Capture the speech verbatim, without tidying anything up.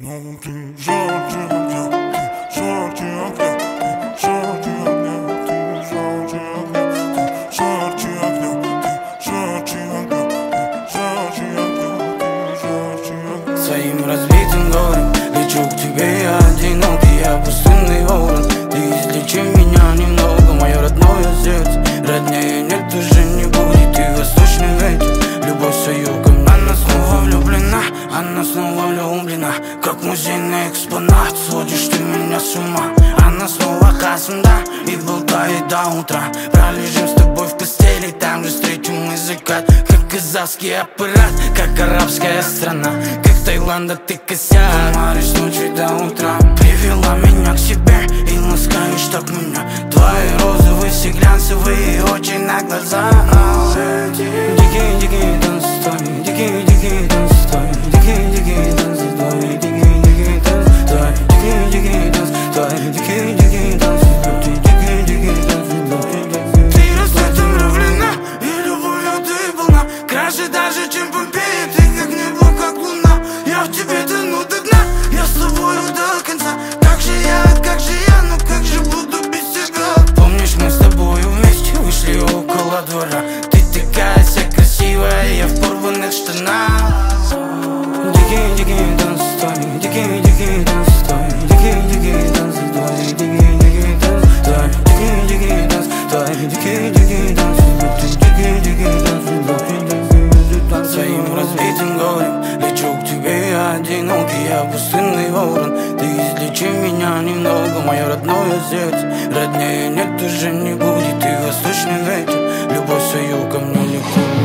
Ну ты жарче огня, ты жарче огня, ты жарче огня, ты жарче огня, ты жарче огня, ты жарче огня, ты жарче огня, ты жарче огня. Своим разбитым горем лечу к тебе, я одинокий, я пустынный ворон. Ты излечи меня немного, мое родное сердце. Роднее нет, уже не будет, ты восточный ветер. Любовь с югом, она снова влюблена, она снова влюблена. Как музейный экспонат, сводишь ты меня с ума. Она снова касмда и болтает до утра. Пролежим с тобой в постели, там же встретим мы закат. Как казахский аппарат, как арабская страна, как Таиланда ты косяк. Маришь ночи до утра, привела меня к себе и ласкаешь так меня. Твои розовые, все глянцевые очи на глаза. Дикий, дикий танц твой, дикий, дикий танц твой, дикий, дикий танц твой, дикий, дикий танц твой, дикий, дикий танц твой, дикий, дикий танц твой, дикий, дикий танц твой. Ты рассветом влюблена, и любовью ты полна, краше даже, чем Помпея. Ты как небо, как луна, я в тебе тону до дна, я с тобою до конца. Как же я, как же я, ну как же буду без тебя? Помнишь, мы с тобою вместе вышли около двора. Ты такая вся красивая, я в порванных штанах. Дикий, дикий танц твой, дикий, дикий танц твой, дикий, дикий танц твой, дикий, дикий танц твой, дикий, дикий танц твой, дикий, дикий танц твой, дикий, дикий танц твой. Своим разбитым горем лечу к тебе, я одинокий, я пустынный ворон. Ты излечи меня немного, мое родное сердце. Роднее нет, уже не будет, ты восточный ветер. Любовь свою ко мне не